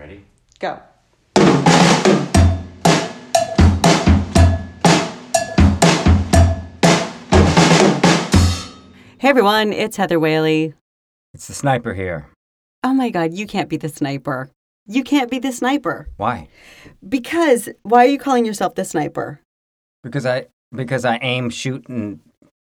Ready? Go. Hey everyone, it's Heather Whaley. It's the sniper here. Oh my God, you can't be the sniper. You can't be the sniper. Why? Because, why are you calling yourself the sniper? Because I aim, shoot, and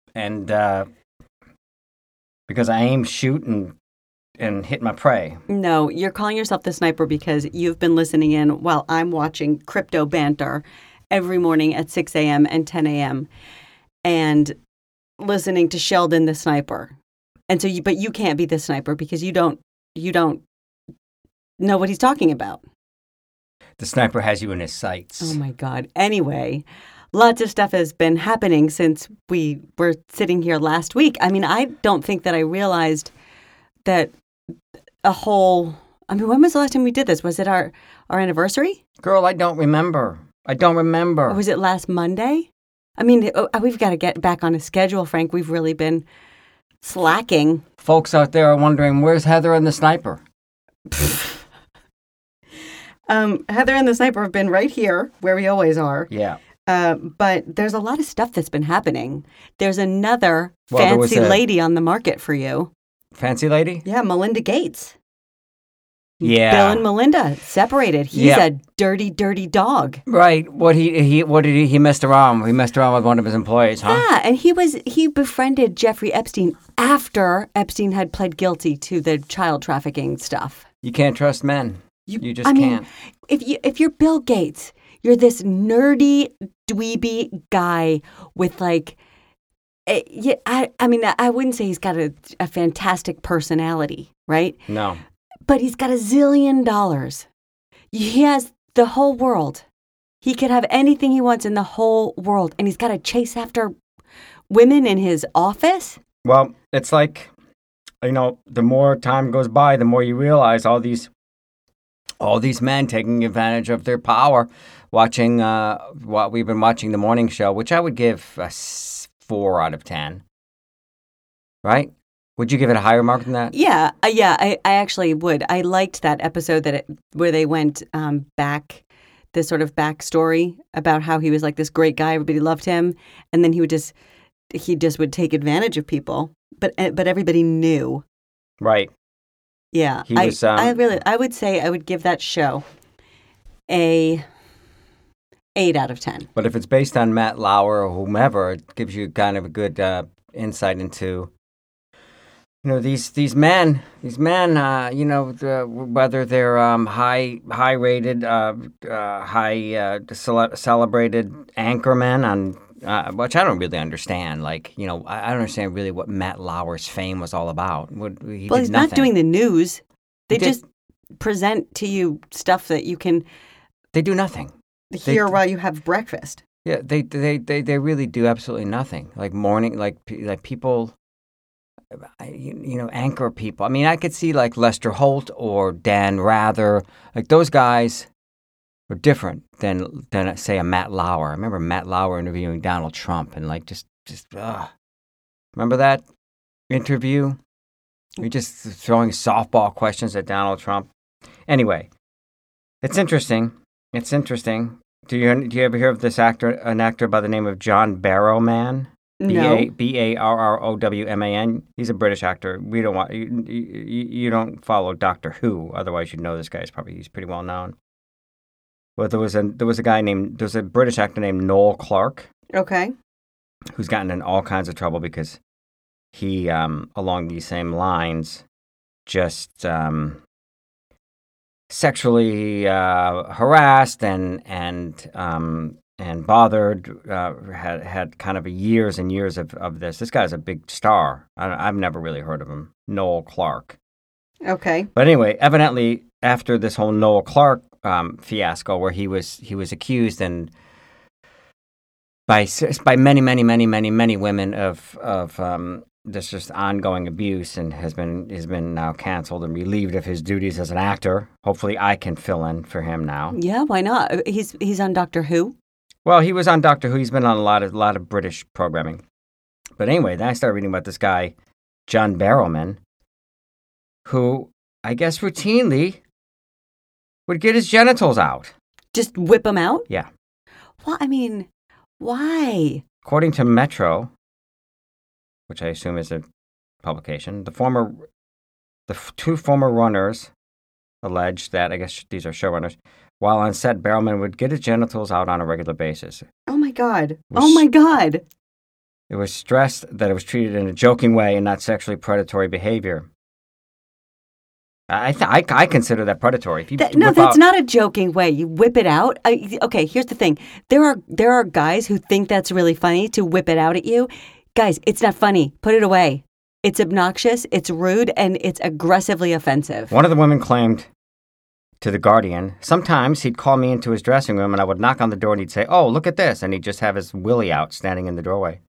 because I aim, shoot, and hit my prey. No, you're calling yourself the sniper because you've been listening in while I'm watching Crypto Banter every morning at 6 a.m. and 10 a.m. and listening to Sheldon the sniper. And so but you can't be the sniper because you don't know what he's talking about. The sniper has you in his sights. Oh my God. Anyway, lots of stuff has been happening since we were sitting here last week. I mean, I don't think that I realized that when was the last time we did this? Was it our anniversary? Girl, I don't remember. Or was it last Monday? I mean, we've got to get back on a schedule, Frank. We've really been slacking. Folks out there are wondering, where's Heather and the sniper? Heather and the sniper have been right here, where we always are. Yeah. But there's a lot of stuff that's been happening. There's another fancy lady on the market for you. Fancy lady? Yeah, Melinda Gates. Yeah. Bill and Melinda separated. He's a dirty, dirty dog. Right. What did he messed around? He messed around with one of his employees, huh? Yeah, and he befriended Jeffrey Epstein after Epstein had pled guilty to the child trafficking stuff. You can't trust men. You just can't. can't. If you're Bill Gates, you're this nerdy, dweeby guy with I wouldn't say he's got a fantastic personality, right? No. But he's got $1 zillion. He has the whole world. He could have anything he wants in the whole world, and he's got to chase after women in his office? Well, it's like, the more time goes by, the more you realize all these men taking advantage of their power, watching what we've been watching the morning show, which I would give a 4 out of 10. Right? Would you give it a higher mark than that? Yeah, I actually would. I liked that episode where they went back, this sort of backstory about how he was like this great guy, everybody loved him, and then he just would take advantage of people, but everybody knew. Right. Yeah, he was, I would say I would give that show a 8 out of 10. But if it's based on Matt Lauer or whomever, it gives you kind of a good insight into, these men, whether they're high rated, celebrated anchormen on, which I don't really understand. I don't understand really what Matt Lauer's fame was all about. He's not doing the news. They just present to you stuff that you can. They do nothing. Hear while you have breakfast. Yeah, they really do absolutely nothing. Like morning, like people. Anchor people. I mean, I could see like Lester Holt or Dan Rather. Like those guys are different than say a Matt Lauer. I remember Matt Lauer interviewing Donald Trump and remember that interview? You're just throwing softball questions at Donald Trump. Anyway, it's interesting. Do you ever hear of an actor by the name of John Barrowman? No. Barrowman. He's a British actor. We don't want you don't follow Doctor Who, otherwise you'd know this guy. He's pretty well known. But there was a British actor named Noel Clarke. Okay. Who's gotten in all kinds of trouble because he, along these same lines, just sexually harassed and bothered, had kind of years and years of this. This guy's a big star. I've never really heard of him. Noel Clarke. Okay. But anyway, evidently, after this whole Noel Clarke fiasco, where he was accused and by many women of this just ongoing abuse, and has been now canceled and relieved of his duties as an actor. Hopefully, I can fill in for him now. Yeah, why not? He's on Doctor Who. Well, he was on Doctor Who. He's been on a lot of British programming. But anyway, then I started reading about this guy, John Barrowman, who I guess routinely would get his genitals out. Just whip him out? Yeah. Well, I mean, why? According to Metro, which I assume is a publication, the two former runners alleged that, I guess these are showrunners, while on set, Barrowman would get his genitals out on a regular basis. Oh my God. Oh my God. It was stressed that it was treated in a joking way and not sexually predatory behavior. I consider that predatory. If you that's not a joking way. You whip it out. Okay, here's the thing. There are guys who think that's really funny to whip it out at you. Guys, it's not funny. Put it away. It's obnoxious, it's rude, and it's aggressively offensive. One of the women claimed to The Guardian, sometimes he'd call me into his dressing room and I would knock on the door and he'd say, "Oh, look at this," and he'd just have his willy out standing in the doorway.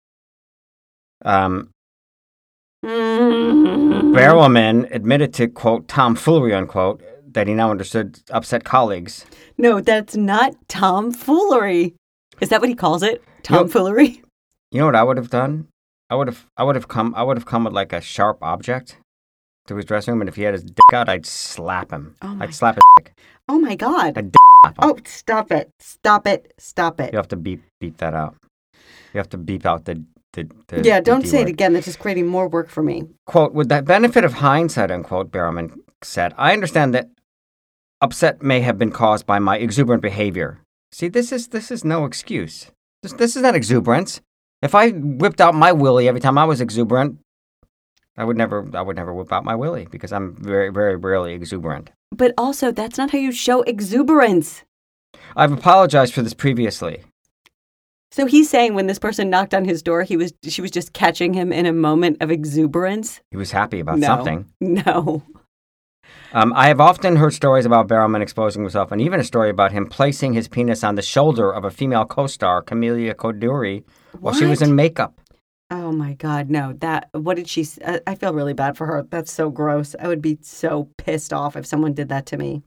Barrowman admitted to, quote, tomfoolery, unquote, that he now understood upset colleagues. No, that's not tomfoolery. Is that what he calls it? Tomfoolery? You know what I would have done? I would have come with like a sharp object to his dressing room, and if he had his dick out, I'd slap him. I'd slap his dick. Oh my God. I'd slap him. Oh, stop it. Stop it. Stop it. You have to beep that out. You have to beep out the yeah, don't the say word. it again. That's just creating more work for me. Quote, with the benefit of hindsight, unquote, Barrowman said, I understand that upset may have been caused by my exuberant behavior. See, this is no excuse. This is not exuberance. If I whipped out my willy every time I was exuberant, I would never whip out my willy because I'm very, very rarely exuberant. But also, that's not how you show exuberance. I've apologized for this previously. So he's saying when this person knocked on his door, she was just catching him in a moment of exuberance? He was happy about something. No. I have often heard stories about Barrowman exposing himself, and even a story about him placing his penis on the shoulder of a female co-star, Camelia Koduri, while she was in makeup. Oh my God, no. What did she say? I feel really bad for her. That's so gross. I would be so pissed off if someone did that to me.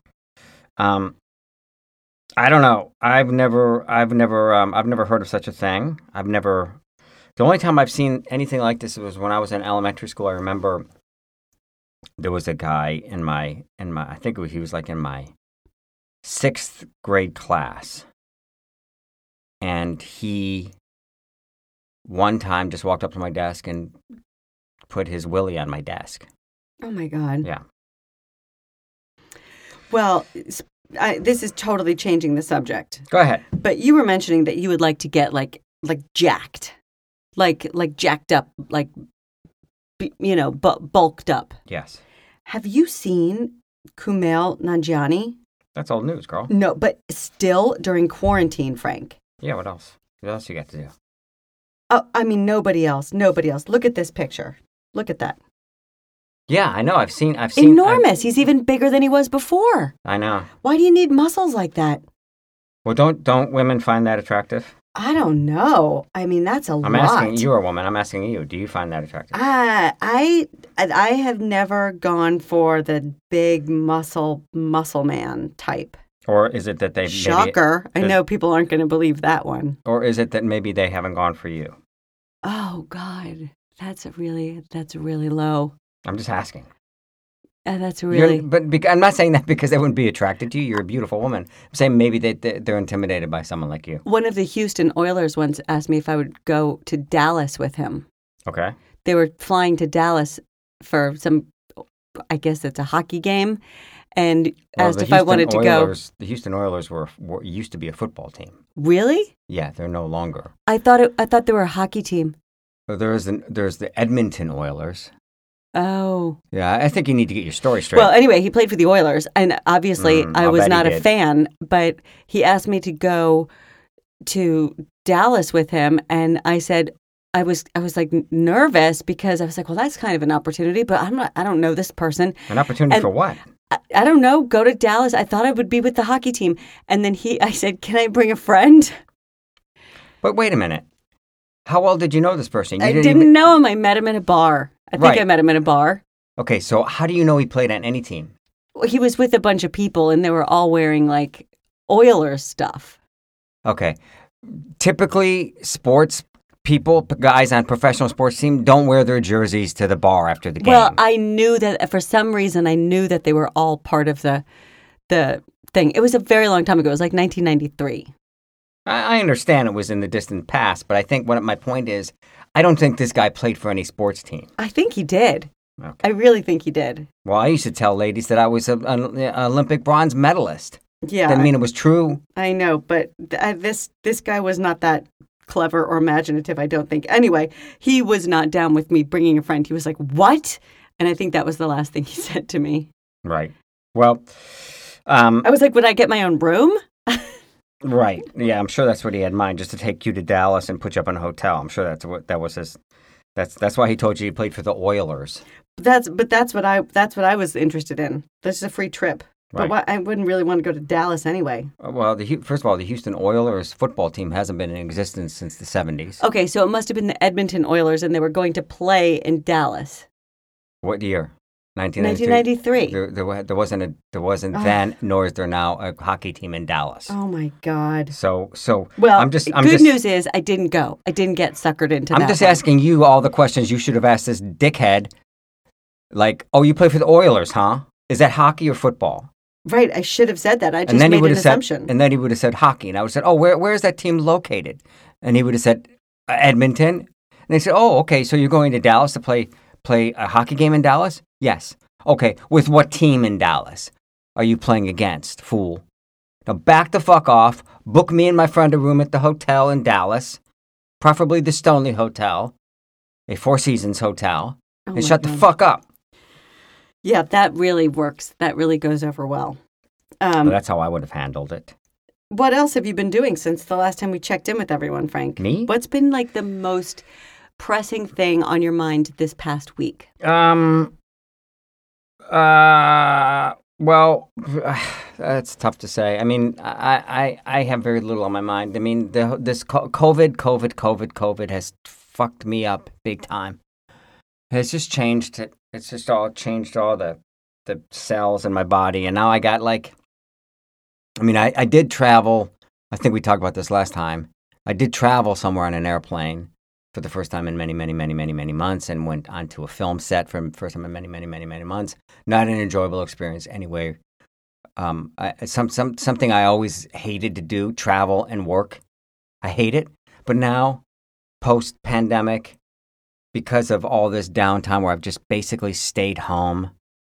I don't know. I've never heard of such a thing. The only time I've seen anything like this was when I was in elementary school. I remember there was a guy in my I think he was like in my 6th grade class, and he one time just walked up to my desk and put his willy on my desk. Oh my God. Yeah. Well, this is totally changing the subject. Go ahead. But you were mentioning that you would like to get like jacked, like jacked up, like bulked up. Yes. Have you seen Kumail Nanjiani? That's old news, girl. No, but still during quarantine, Frank. Yeah. What else? What else you got to do? Oh, I mean, nobody else. Look at this picture. Look at that. Yeah, I know. I've seen. Enormous. He's even bigger than he was before. I know. Why do you need muscles like that? Well, don't women find that attractive? I don't know. I mean, that's a lot. I'm asking you're a woman. I'm asking you. Do you find that attractive? I have never gone for the big muscle man type. Or is it that they shocker? I know people aren't going to believe that one. Or is it that maybe they haven't gone for you? Oh God, that's really low. I'm just asking. That's really. I'm not saying that because they wouldn't be attracted to you. You're a beautiful woman. I'm saying maybe they're intimidated by someone like you. One of the Houston Oilers once asked me if I would go to Dallas with him. Okay. They were flying to Dallas for some, I guess it's a hockey game, and asked if I wanted to go. The Houston Oilers were used to be a football team. Really? Yeah, they're no longer. I thought they were a hockey team. Well, there's the Edmonton Oilers. Oh. Yeah, I think you need to get your story straight. Well, anyway, he played for the Oilers, and obviously I was not a fan, but he asked me to go to Dallas with him, and I said I was like nervous because I was like, well, that's kind of an opportunity, but I don't know this person. An opportunity for what? I don't know. Go to Dallas. I thought I would be with the hockey team, and then I said, can I bring a friend? But wait a minute. How well did you know this person? I didn't know him. I met him in a bar. I think I met him in a bar. Okay, so how do you know he played on any team? Well, he was with a bunch of people, and they were all wearing, like, Oilers stuff. Okay. Typically, guys on professional sports team don't wear their jerseys to the bar after the game. Well, I knew that, for some reason, I knew that they were all part of the the thing. It was a very long time ago. It was like 1993. I understand it was in the distant past, but I think my point is, I don't think this guy played for any sports team. I think he did. Okay. I really think he did. Well, I used to tell ladies that I was an Olympic bronze medalist. Yeah. Didn't mean it was true. I know, but this guy was not that clever or imaginative, I don't think. Anyway, he was not down with me bringing a friend. He was like, what? And I think that was the last thing he said to me. Right. Well, I was like, would I get my own room? Right. Yeah, I'm sure that's what he had in mind, just to take you to Dallas and put you up in a hotel. I'm sure that was his. That's why he told you he played for the Oilers. That's what I was interested in. This is a free trip. Right. But I wouldn't really want to go to Dallas anyway. Well, first of all, the Houston Oilers football team hasn't been in existence since the 70s. Okay, so it must have been the Edmonton Oilers, and they were going to play in Dallas. What year? 1993. 1993. There wasn't then, nor is there now, a hockey team in Dallas. Oh my God. So well, good news is I didn't go. I didn't get suckered into that. I'm just asking you all the questions you should have asked this dickhead. Like, oh, you play for the Oilers, huh? Is that hockey or football? Right, I should have said that. I just made an assumption. And then he would have said hockey, and I would have said, oh, where is that team located? And he would have said Edmonton. And they said, oh, okay, so you're going to Dallas to play a hockey game in Dallas? Yes. Okay, with what team in Dallas are you playing against, fool? Now back the fuck off, book me and my friend a room at the hotel in Dallas, preferably the Stoneleigh Hotel, a Four Seasons hotel, and shut the fuck up. Yeah, that really works. That really goes over well. Well, that's how I would have handled it. What else have you been doing since the last time we checked in with everyone, Frank? Me? What's been like the most pressing thing on your mind this past week? Well, that's tough to say. I mean, I have very little on my mind. I mean, this COVID has fucked me up big time. It's just changed. It's just all changed all the cells in my body, and now I got I did travel. I think we talked about this last time. I did travel somewhere on an airplane for the first time in many months, and went onto a film set for the first time in many months. Not an enjoyable experience anyway. Something I always hated to do, travel and work. I hate it. But now, post-pandemic, because of all this downtime where I've just basically stayed home,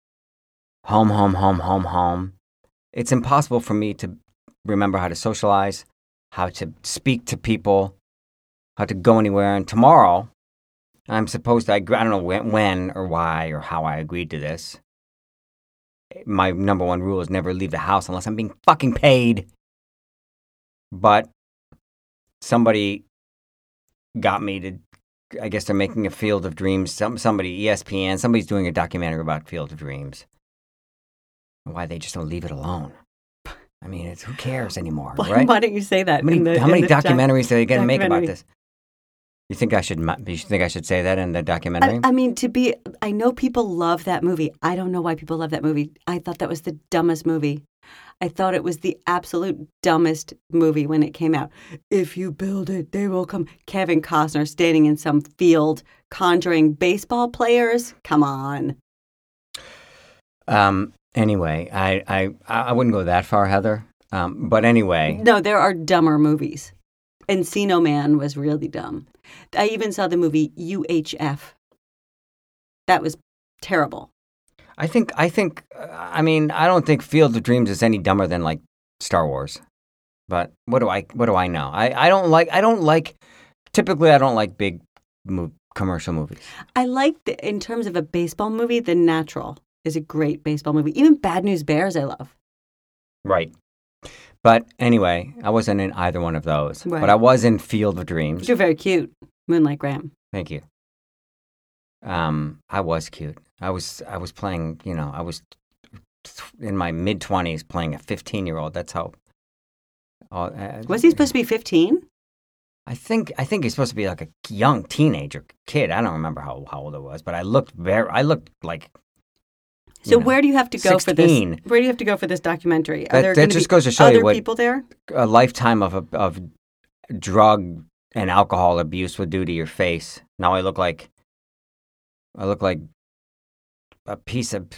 it's impossible for me to remember how to socialize, how to speak to people, how to go anywhere. And tomorrow, I'm supposed to, I don't know when or why or how I agreed to this. My number one rule is never leave the house unless I'm being fucking paid. But somebody got me to, I guess they're making a Field of Dreams. Somebody, ESPN, somebody's doing a documentary about Field of Dreams. Why they just don't leave it alone. I mean, who cares anymore, right? Why don't you say that? How many documentaries are they going to make about this? You think I should say that in the documentary? I mean, I know people love that movie. I don't know why people love that movie. I thought that was the dumbest movie. I thought it was the absolute dumbest movie when it came out. If you build it, they will come. Kevin Costner standing in some field conjuring baseball players. Come on. Anyway, I wouldn't go that far, Heather. But anyway. No, there are dumber movies. Encino Man was really dumb. I even saw the movie UHF. That was terrible. I don't think Field of Dreams is any dumber than like Star Wars. But what do I know? I don't like big commercial movies. I like in terms of a baseball movie, The Natural is a great baseball movie. Even Bad News Bears I love. Right. But anyway, I wasn't in either one of those. Right. But I was in Field of Dreams. You're very cute. Moonlight Graham. Thank you. I was cute. I was playing, I was in my mid-20s playing a 15-year-old. That's how. Was he supposed to be 15? I think he's supposed to be like a young teenager kid. I don't remember how old I was, but I looked like. So where do you have to go 16. for this? Where do you have to go for this documentary? Are there that just goes to show other you what people there? A lifetime of drug and alcohol abuse would do to your face. Now I look like a piece of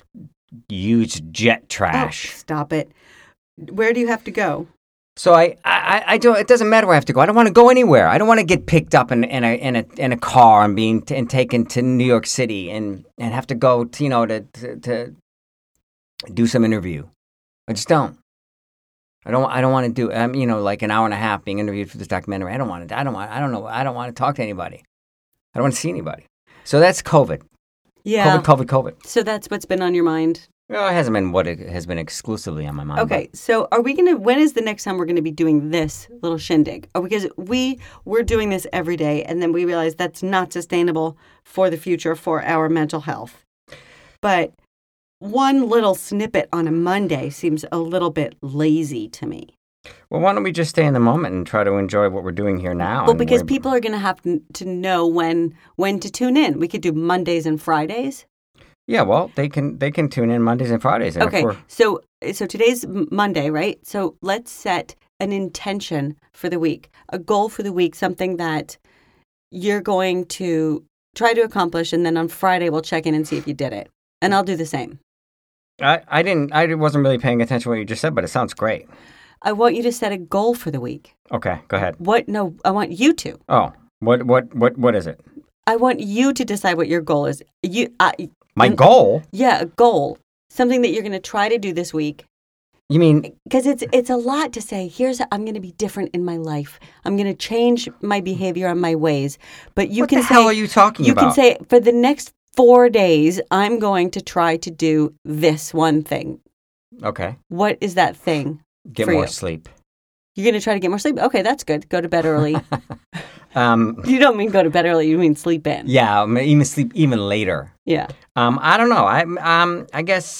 huge jet Oh, trash. stop it. Where do you have to go? So I don't. It doesn't matter where I have to go. I don't want to go anywhere. I don't want to get picked up in a car and and taken to New York City and have to go to do some interview. I just don't. I don't want to do. Like an hour and a half being interviewed for this documentary. I don't want to. I don't want to talk to anybody. I don't want to see anybody. So that's COVID. Yeah. COVID. So that's what's been on your mind. Well, it hasn't been what it has been exclusively on my mind. Okay, so are we gonna? When is the next time we're gonna be doing this little shindig? Because we're doing this every day, and then we realize that's not sustainable for the future for our mental health. But one little snippet on a Monday seems a little bit lazy to me. Well, why don't we just stay in the moment and try to enjoy what we're doing here now? Well, because people are gonna have to know when to tune in. We could do Mondays and Fridays. Yeah, well, they can tune in Mondays and Fridays. And Okay, so today's Monday, right? So let's set an intention for the week, a goal for the week, something that you're going to try to accomplish, and then on Friday we'll check in and see if you did it. And I'll do the same. I wasn't really paying attention to what you just said, but it sounds great. I want you to set a goal for the week. Okay, go ahead. What? No, I want you to. Oh, what is it? I want you to decide what your goal is. My goal? Yeah, a goal. Something that you're going to try to do this week. You mean? Because it's a lot to say, I'm going to be different in my life. I'm going to change my behavior and my ways. But you what can the hell are you talking about? You can say, for the next 4 days, I'm going to try to do this one thing. Okay. What is that thing? Get more sleep. You're going to try to get more sleep? Okay, that's good. Go to bed early. You don't mean go to bed early. You mean sleep in. Yeah, even sleep even later. Yeah. I don't know. I guess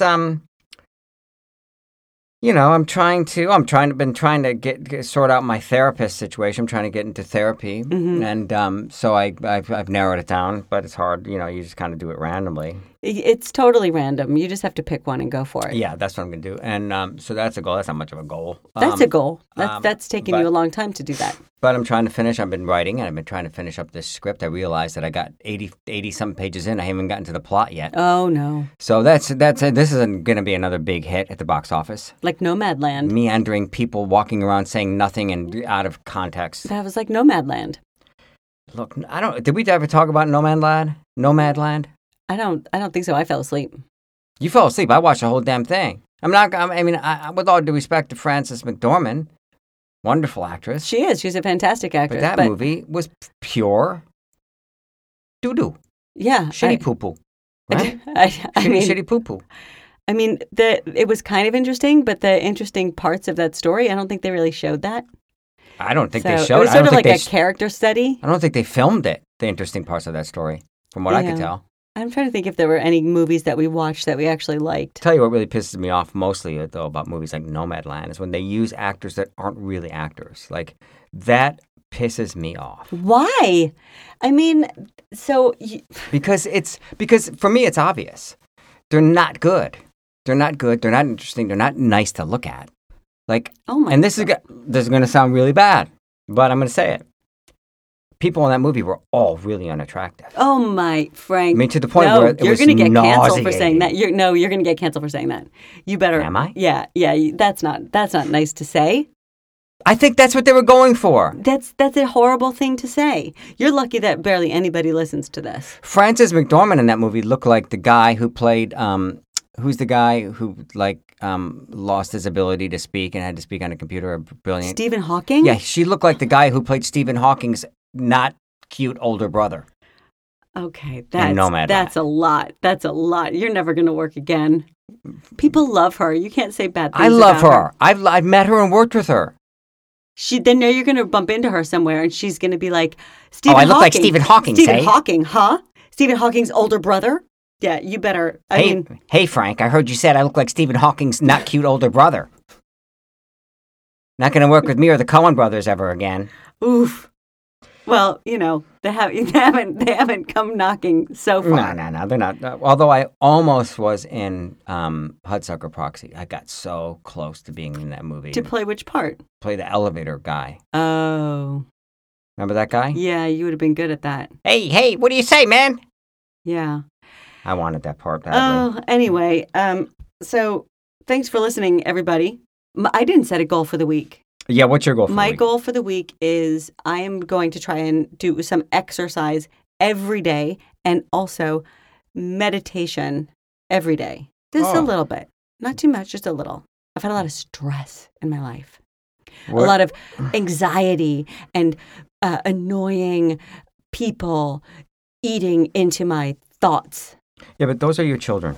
been trying to get sort out my therapist situation. I'm trying to get into therapy, and so I've narrowed it down, but it's hard. You just kind of do it randomly. It's totally random. You just have to pick one and go for it. Yeah, that's what I'm going to do, and so that's a goal. That's not much of a goal. That's a goal. That's taken you a long time to do that. But I'm trying to finish. I've been writing, and I've been trying to finish up this script. I realized that I got 80-some pages in. I haven't gotten to the plot yet. Oh, no. So this is going to be another big hit at the box office. Like Nomadland. Meandering people walking around saying nothing and out of context. That was like Nomadland. Look, did we ever talk about Nomadland? I don't think so. I fell asleep. You fell asleep. I watched the whole damn thing. With all due respect to Frances McDormand, wonderful actress. She is. She's a fantastic actress. But that movie was pure doo-doo. Yeah. Shitty poo-poo. Right? Shitty poo-poo. I mean, it was kind of interesting, but the interesting parts of that story, I don't think they really showed that. I don't think they showed it. It was sort of like a character study. I don't think they filmed it, the interesting parts of that story, from what I could tell. I'm trying to think if there were any movies that we watched that we actually liked. Tell you what really pisses me off mostly, though, about movies like Nomadland is when they use actors that aren't really actors. Like, that pisses me off. Why? I mean, Because for me it's obvious. They're not good. They're not good. They're not interesting. They're not nice to look at. Like, this is going to sound really bad, but I'm going to say it. People in that movie were all really unattractive. Oh my, Frank! I mean, to the point where it was you're going to get nauseating. canceled for saying that. You're going to get canceled for saying that. You better. Am I? Yeah. That's not nice to say. I think that's what they were going for. That's a horrible thing to say. You're lucky that barely anybody listens to this. Frances McDormand in that movie looked like the guy who played. Who's the guy who lost his ability to speak and had to speak on a computer? Brilliant. Stephen Hawking? Yeah, she looked like the guy who played Stephen Hawking's not cute older brother. Okay, that's a lot. That's a lot. You're never going to work again. People love her. You can't say bad things I love about her. I've met her and worked with her. Then now you're going to bump into her somewhere, and she's going to be like, Stephen Hawking. I look like Stephen Hawking, Stephen Hawking, huh? Stephen Hawking's older brother? Yeah, you better. Hey, Frank, I heard you said I look like Stephen Hawking's not cute older brother. Not going to work with me or the Coen brothers ever again. Oof. Well, they haven't come knocking so far. No, they're not. Although I almost was in Hudsucker Proxy. I got so close to being in that movie. To play which part? Play the elevator guy. Oh. Remember that guy? Yeah, you would have been good at that. Hey, what do you say, man? Yeah. I wanted that part badly. Oh, anyway, so thanks for listening, everybody. I didn't set a goal for the week. Yeah, what's your goal for the My week? goal for the week is I am going to try and do some exercise every day and also meditation every day. Just a little bit. Not too much, just a little. I've had a lot of stress in my life. What? A lot of anxiety and annoying people eating into my thoughts. Yeah, but those are your children.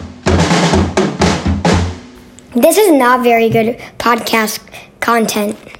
This is not very good podcast content.